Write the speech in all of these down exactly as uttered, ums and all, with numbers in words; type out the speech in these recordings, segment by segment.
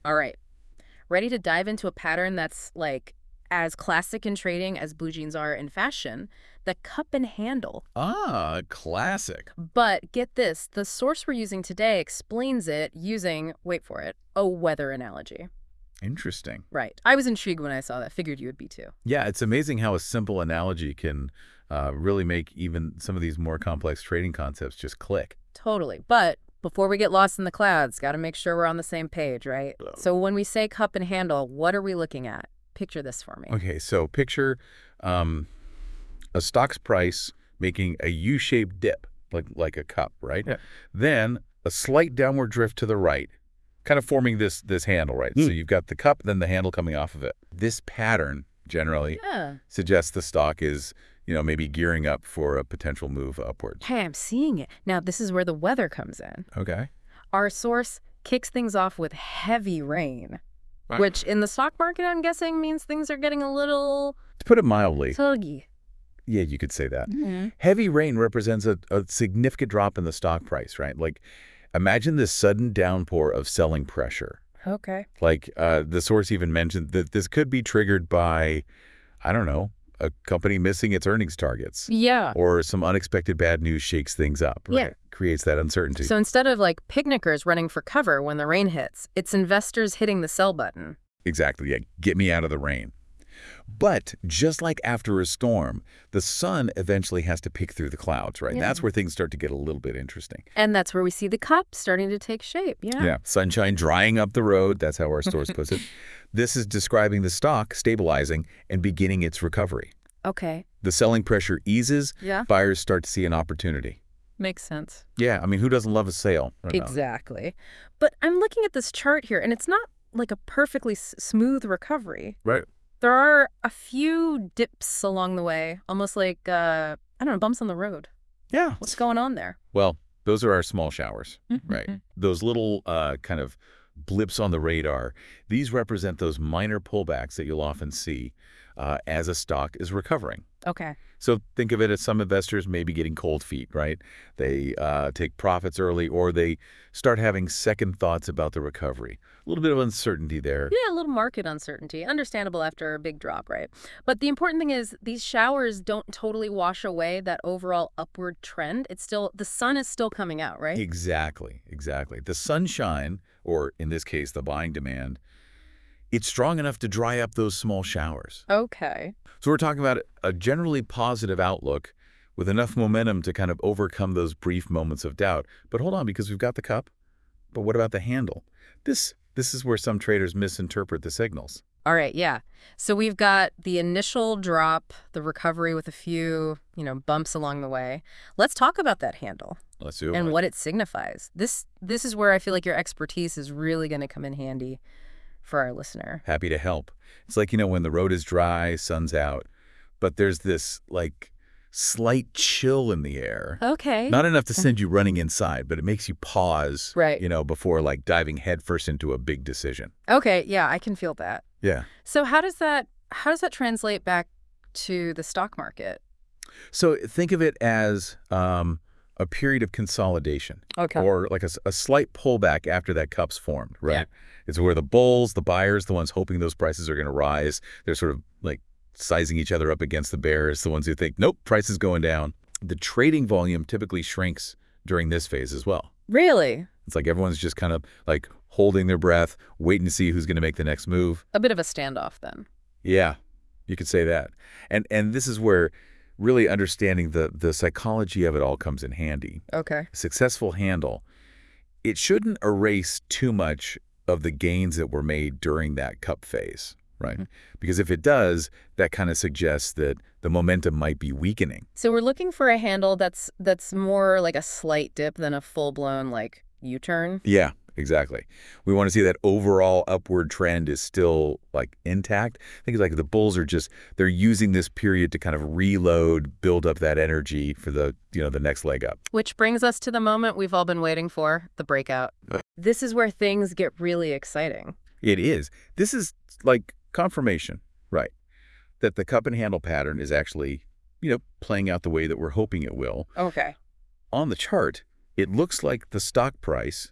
All right. Ready to dive into a pattern that's like as classic in trading as blue jeans are in fashion, the cup and handle. Ah, classic. But get this, the source we're using today explains it using, wait for it, a weather analogy. Interesting. Right. I was intrigued when I saw that. Figured you would be too. Yeah, it's amazing how a simple analogy can uh, really make even some of these more complex trading concepts just click. Totally. But before we get lost in the clouds, got to make sure we're on the same page, right? So when we say cup and handle, what are we looking at? Picture this for me. Okay, so picture um, a stock's price making a U-shaped dip, like like a cup, right? Yeah. Then a slight downward drift to the right, kind of forming this this handle, right? So Mm. you've got the cup, then the handle coming off of it. This pattern generally Yeah. suggests the stock is, you know, maybe gearing up for a potential move upwards. Hey, I'm seeing it. Now, this is where the weather comes in. Okay. Our source kicks things off with heavy rain, Right. which in the stock market, I'm guessing, means things are getting a little To put it mildly, tuggy. yeah, you could say that. Mm-hmm. Heavy rain represents a, a significant drop in the stock price, right? Like, imagine this sudden downpour of selling pressure. Okay. Like, uh, the source even mentioned that this could be triggered by, I don't know, a company missing its earnings targets. Yeah. Or some unexpected bad news shakes things up, right? Yeah. Creates that uncertainty. So instead of like picnickers running for cover when the rain hits, it's investors hitting the sell button. Exactly, yeah. Get me out of the rain. But just like after a storm, the sun eventually has to peek through the clouds, right? Yeah. That's where things start to get a little bit interesting. And that's where we see the cup starting to take shape. Yeah. Yeah, sunshine drying up the road. That's how our source puts it. This is describing the stock stabilizing and beginning its recovery. Okay. The selling pressure eases. Yeah. Buyers start to see an opportunity. Makes sense. Yeah, I mean, who doesn't love a sale? right now? Exactly. But I'm looking at this chart here, and it's not like a perfectly s- smooth recovery. Right. There are a few dips along the way, almost like, uh, I don't know, bumps on the road. Yeah. What's going on there? Well, those are our small showers, right? Those little uh, kind of blips on the radar, these represent those minor pullbacks that you'll often see uh, as a stock is recovering. Okay. So think of it as some investors maybe getting cold feet, right? They uh, take profits early or they start having second thoughts about the recovery. A little bit of uncertainty there. Yeah, a little market uncertainty. Understandable after a big drop, right? But the important thing is these showers don't totally wash away that overall upward trend. It's still, the sun is still coming out, right? Exactly, exactly. The sunshine, or in this case, the buying demand, it's strong enough to dry up those small showers. Okay. So we're talking about a generally positive outlook with enough momentum to kind of overcome those brief moments of doubt. But hold on, because we've got the cup. But what about the handle? This this is where some traders misinterpret the signals. All right, yeah. So we've got the initial drop, the recovery with a few, you know, bumps along the way. Let's talk about that handle Let's do it. and what it signifies. This this is where I feel like your expertise is really going to come in handy for our listener. Happy to help. It's like, you know, when the road is dry, sun's out, but there's this like slight chill in the air. Okay. Not enough to send you running inside, but it makes you pause, Right. you know, before like diving headfirst into a big decision. Okay, yeah, I can feel that. Yeah. So how does that how does that translate back to the stock market? So think of it as um, a period of consolidation. Okay. Or like a, s- a slight pullback after that cup's formed, right? Yeah. It's where the bulls, the buyers, the ones hoping those prices are going to rise, they're sort of like sizing each other up against the bears, the ones who think, nope, price is going down. The trading volume typically shrinks during this phase as well. Really? It's like everyone's just kind of like holding their breath, waiting to see who's going to make the next move. A bit of a standoff then. Yeah, you could say that. And and this is where really understanding the the psychology of it all comes in handy. Okay. A successful handle, it shouldn't erase too much of the gains that were made during that cup phase, right? Mm-hmm. Because if it does, that kind of suggests that the momentum might be weakening. So we're looking for a handle that's that's more like a slight dip than a full-blown like U-turn. Yeah, exactly. We want to see that overall upward trend is still like intact. I think it's like the bulls are just, they're using this period to kind of reload, build up that energy for the, you know, the next leg up. Which brings us to the moment we've all been waiting for, the breakout. This is where things get really exciting. It is. This is like confirmation, right? That the cup and handle pattern is actually, you know, playing out the way that we're hoping it will. Okay. On the chart, it looks like the stock price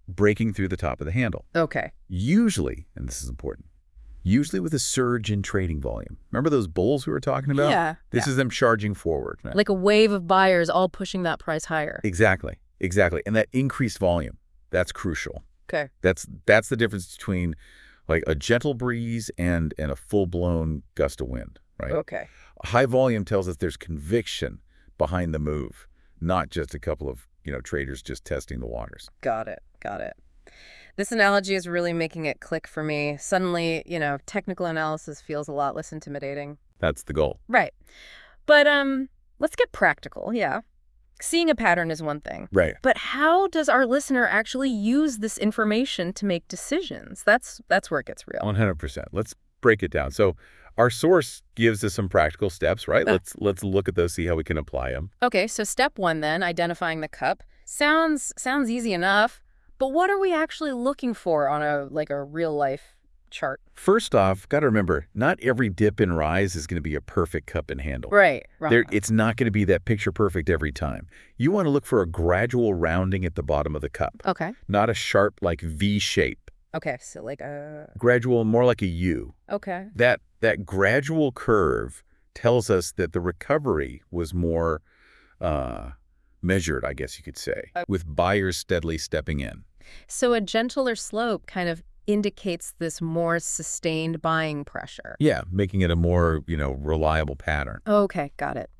breaking through the top of the handle. Okay. Usually, and this is important, usually with a surge in trading volume. Remember those bulls we were talking about? Yeah. This yeah. is them charging forward. Like a wave of buyers all pushing that price higher. Exactly. Exactly. And that increased volume, that's crucial. Okay. That's that's the difference between like a gentle breeze and and a full-blown gust of wind, right? Okay. High volume tells us there's conviction behind the move, not just a couple of, you know, traders just testing the waters. Got it. Got it. This analogy is really making it click for me. Suddenly, you know, technical analysis feels a lot less intimidating. That's the goal. Right. But um, let's get practical, yeah. Seeing a pattern is one thing. Right. But how does our listener actually use this information to make decisions? That's that's where it gets real. one hundred percent. Let's break it down. So our source gives us some practical steps, right? Uh. Let's let's look at those, see how we can apply them. Okay, so step one then, identifying the cup. Sounds sounds easy enough, but what are we actually looking for on a like a real life chart? First off, got to remember, not every dip and rise is going to be a perfect cup and handle. Right, right. There, it's not going to be that picture perfect every time. You want to look for a gradual rounding at the bottom of the cup, Okay. not a sharp like V shape. Okay, so like a Gradual, more like a U. okay. That that gradual curve tells us that the recovery was more uh, measured, I guess you could say, Uh, with buyers steadily stepping in. So a gentler slope kind of indicates this more sustained buying pressure. Yeah, making it a more, you know, reliable pattern. Okay, got it.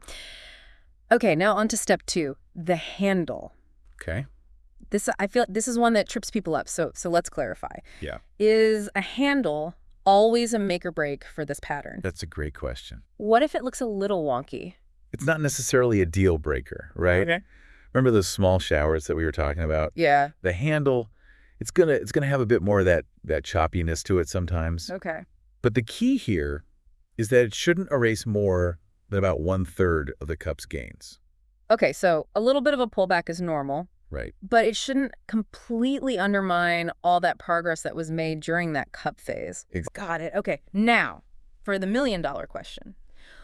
Okay, now on to step two, the handle. Okay. This I feel this is one that trips people up. So so let's clarify. Yeah. Is a handle always a make or break for this pattern? That's a great question. What if it looks a little wonky? It's not necessarily a deal breaker, right? Okay. Remember those small showers that we were talking about? Yeah. The handle, it's gonna it's gonna have a bit more of that that choppiness to it sometimes. Okay. But the key here is that it shouldn't erase more than about one third of the cup's gains. Okay, so a little bit of a pullback is normal, Right. but it shouldn't completely undermine all that progress that was made during that cup phase. Ex- Got it. Okay. Now, for the million dollar question.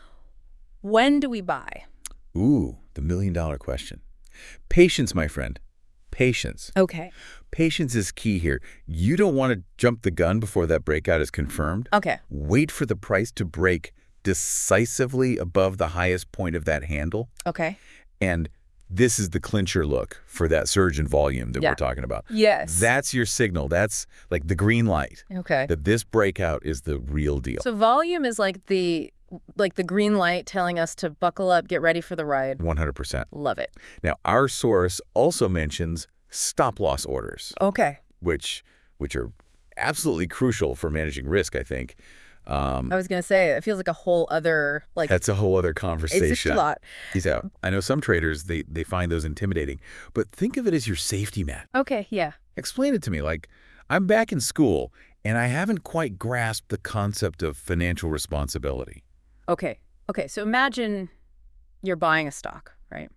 When do we buy? Ooh, the million dollar question. Patience, my friend. Patience. Okay. Patience is key here. You don't want to jump the gun before that breakout is confirmed. Okay. Wait for the price to break decisively above the highest point of that handle. Okay. And this is the clincher look for that surge in volume that Yeah. we're talking about. Yes. That's your signal. That's like the green light Okay. that this breakout is the real deal. So volume is like the like the green light telling us to buckle up, get ready for the ride. one hundred percent. Love it. Now, our source also mentions stop-loss orders, Okay. which which are absolutely crucial for managing risk, I think. Um, I was going to say, it feels like a whole other, like, that's a whole other it's conversation. just a lot. He's out. I know some traders, they, they find those intimidating, but think of it as your safety net. Okay, yeah. Explain it to me. Like, I'm back in school, and I haven't quite grasped the concept of financial responsibility. Okay. Okay, so imagine you're buying a stock, right?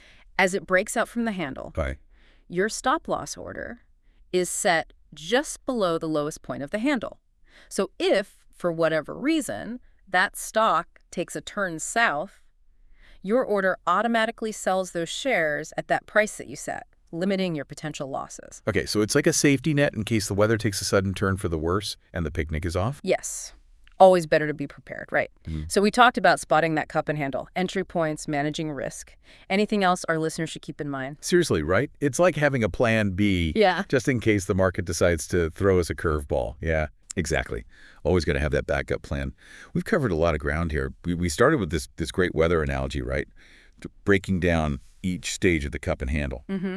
As it breaks out from the handle, Right. your stop loss order is set just below the lowest point of the handle. So if, for whatever reason, that stock takes a turn south, your order automatically sells those shares at that price that you set, limiting your potential losses. Okay, so it's like a safety net in case the weather takes a sudden turn for the worse and the picnic is off? Yes. Always better to be prepared, right? Mhm. So we talked about spotting that cup and handle, entry points, managing risk. Anything else our listeners should keep in mind? Seriously, right? It's like having a plan B Yeah. just in case the market decides to throw us a curveball. Yeah, exactly. Always got to have that backup plan. We've covered a lot of ground here. We, we started with this, this great weather analogy, right? Breaking down each stage of the cup and handle. Mm-hmm.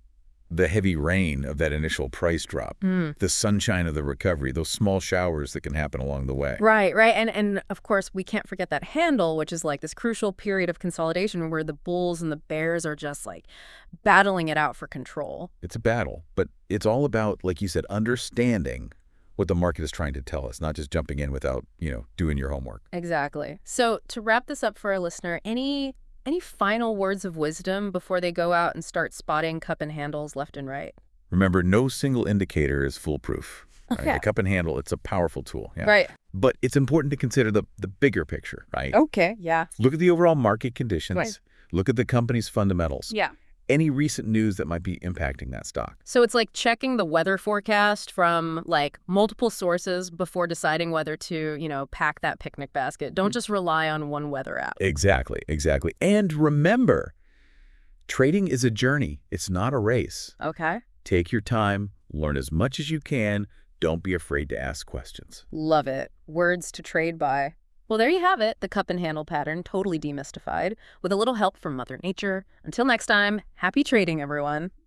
The heavy rain of that initial price drop, Mm. the sunshine of the recovery, those small showers that can happen along the way. Right, right. And, and of course, we can't forget that handle, which is like this crucial period of consolidation where the bulls and the bears are just like battling it out for control. It's a battle, but it's all about, like you said, understanding what the market is trying to tell us, not just jumping in without, you know, doing your homework. Exactly. So to wrap this up for our listener, any any final words of wisdom before they go out and start spotting cup and handles left and right? Remember, no single indicator is foolproof. Right? Okay. The cup and handle, it's a powerful tool. Yeah. Right. But it's important to consider the, the bigger picture, right? Okay. Yeah. Look at the overall market conditions. Right. Look at the company's fundamentals. Yeah. any recent news that might be impacting that stock. So it's like checking the weather forecast from like multiple sources before deciding whether to, you know, pack that picnic basket. Don't just rely on one weather app. Exactly, exactly. And remember, trading is a journey. It's not a race. Okay. Take your time, learn as much as you can. Don't be afraid to ask questions. Love it. Words to trade by. Well, there you have it, the cup and handle pattern, totally demystified, with a little help from Mother Nature. Until next time, happy trading, everyone.